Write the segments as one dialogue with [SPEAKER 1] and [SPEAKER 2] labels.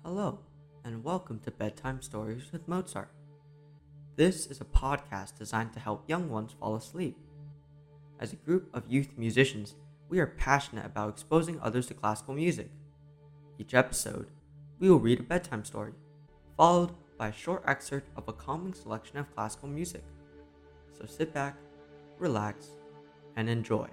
[SPEAKER 1] Hello, and welcome to Bedtime Stories with Mozart. This is a podcast designed to help young ones fall asleep. As a group of youth musicians, we are passionate about exposing others to classical music. Each episode, we will read a bedtime story, followed by a short excerpt of a calming selection of classical music. So sit back, relax, and enjoy.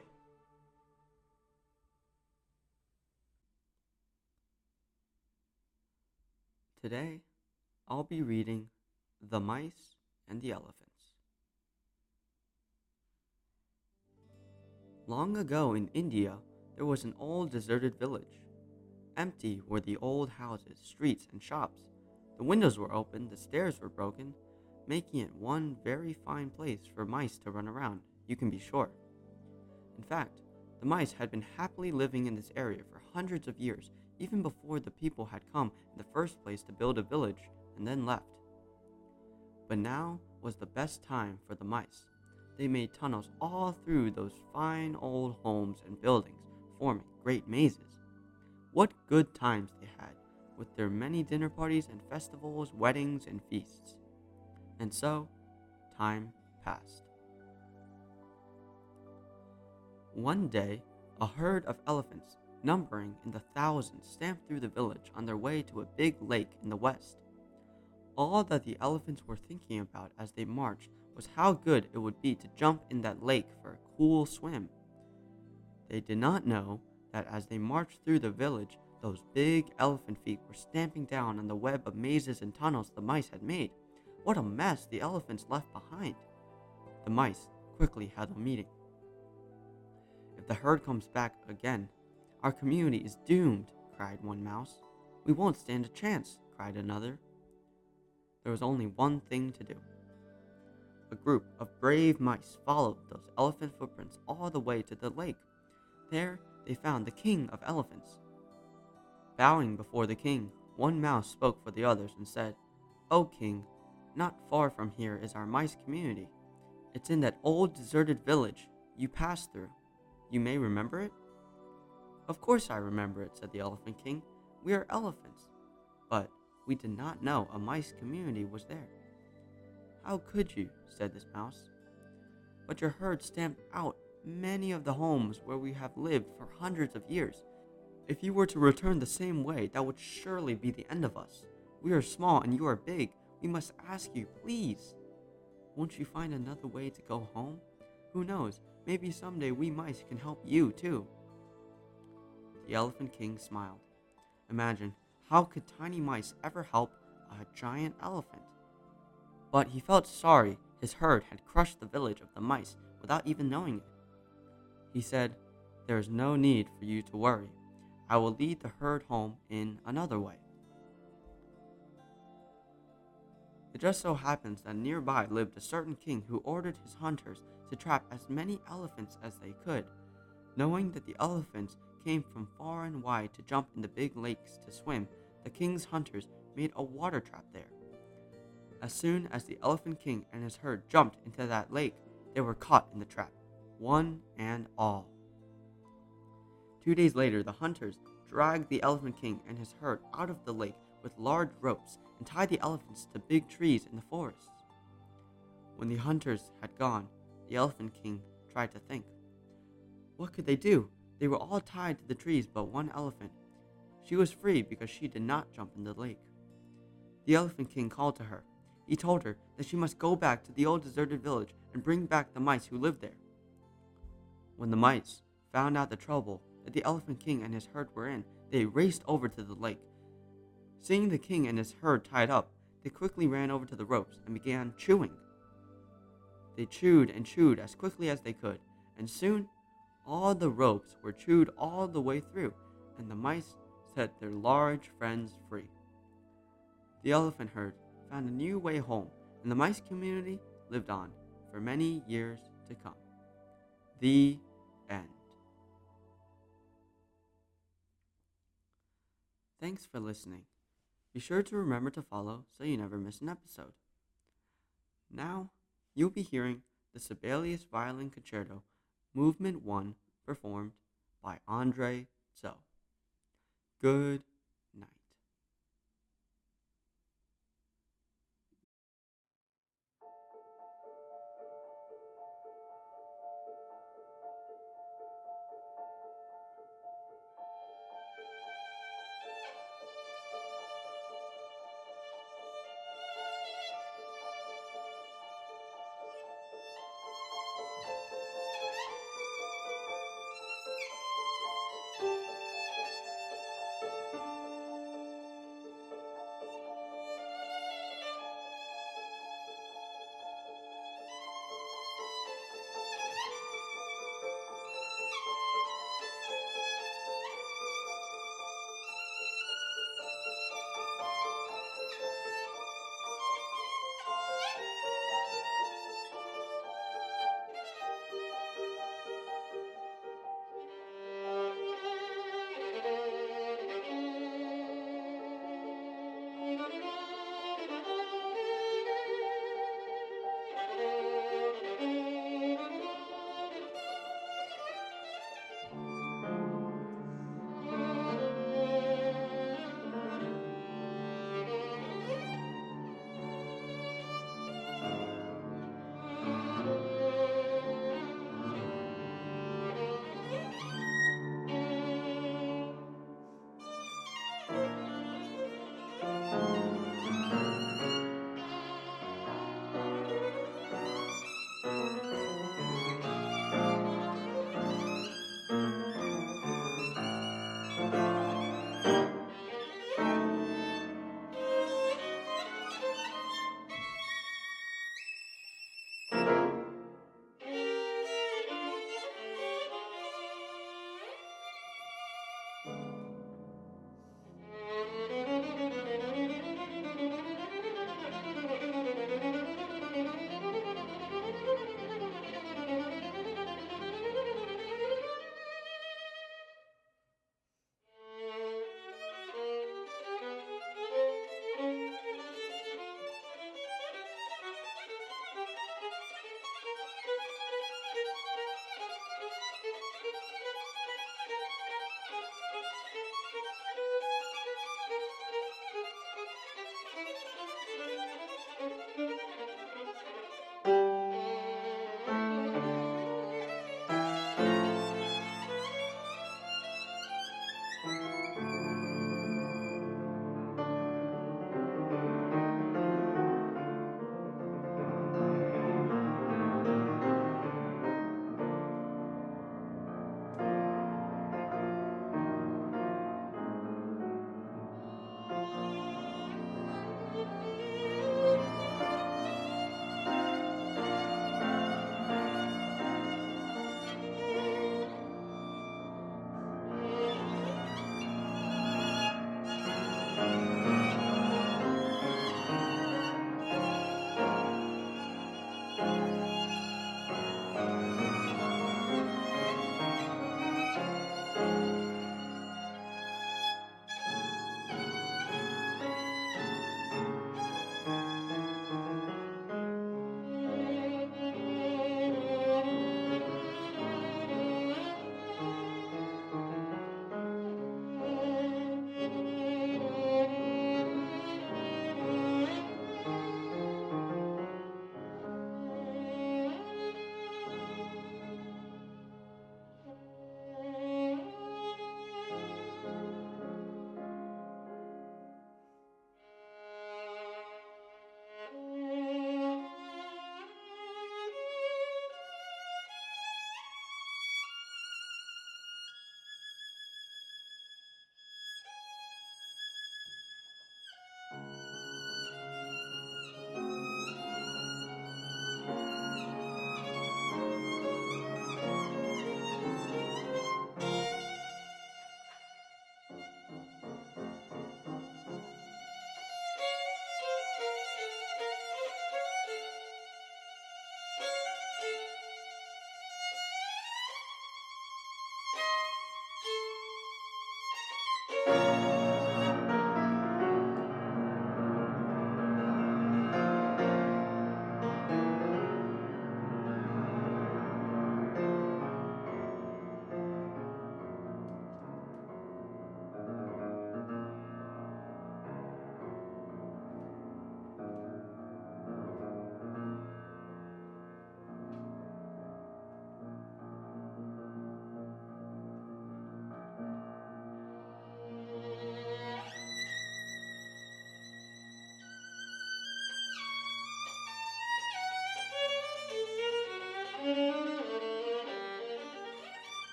[SPEAKER 1] Today, I'll be reading The Mice and the Elephants. Long ago in India, there was an old deserted village. Empty were the old houses, streets, and shops. The windows were open, the stairs were broken, making it one very fine place for mice to run around, you can be sure. In fact, the mice had been happily living in this area for hundreds of years, even before the people had come in the first place to build a village and then left. But now was the best time for the mice. They made tunnels all through those fine old homes and buildings, forming great mazes. What good times they had, with their many dinner parties and festivals, weddings and feasts. And so, time passed. One day, a herd of elephants, numbering in the thousands, stamped through the village on their way to a big lake in the west. All that the elephants were thinking about as they marched was how good it would be to jump in that lake for a cool swim. They did not know that as they marched through the village, those big elephant feet were stamping down on the web of mazes and tunnels the mice had made. What a mess the elephants left behind! The mice quickly held a meeting. If the herd comes back again, our community is doomed, cried one mouse. We won't stand a chance, cried another. There was only one thing to do. A group of brave mice followed those elephant footprints all the way to the lake. There they found the king of elephants. Bowing before the king, one mouse spoke for the others and said, "O king, not far from here is our mice community. It's in that old deserted village you passed through. You may remember it?" "Of course I remember it," said the elephant king. "We are elephants." But we did not know a mice community was there. "How could you?" said this mouse. "But your herd stamped out many of the homes where we have lived for hundreds of years. If you were to return the same way, that would surely be the end of us. We are small and you are big. We must ask you, please. Won't you find another way to go home? Who knows, maybe someday we mice can help you too." The Elephant King smiled. Imagine, how could tiny mice ever help a giant elephant? But he felt sorry his herd had crushed the village of the mice without even knowing it. He said, "There is no need for you to worry. I will lead the herd home in another way." It just so happens that nearby lived a certain king who ordered his hunters to trap as many elephants as they could. Knowing that the elephants came from far and wide to jump in the big lakes to swim, the king's hunters made a water trap there. As soon as the Elephant King and his herd jumped into that lake, they were caught in the trap, one and all. 2 days later, the hunters dragged the Elephant King and his herd out of the lake with large ropes and tied the elephants to big trees in the forests. When the hunters had gone, the Elephant King tried to think. What could they do? They were all tied to the trees but one elephant. She was free because she did not jump in the lake. The Elephant King called to her. He told her that she must go back to the old deserted village and bring back the mice who lived there. When the mice found out the trouble that the Elephant King and his herd were in, they raced over to the lake. Seeing the king and his herd tied up, they quickly ran over to the ropes and began chewing. They chewed and chewed as quickly as they could, and soon all the ropes were chewed all the way through, and the mice set their large friends free. The elephant herd found a new way home, and the mice community lived on for many years to come. The end. Thanks for listening. Be sure to remember to follow so you never miss an episode. Now, you'll be hearing the Sibelius Violin Concerto, Movement 1, performed by Andre Zo. Good night.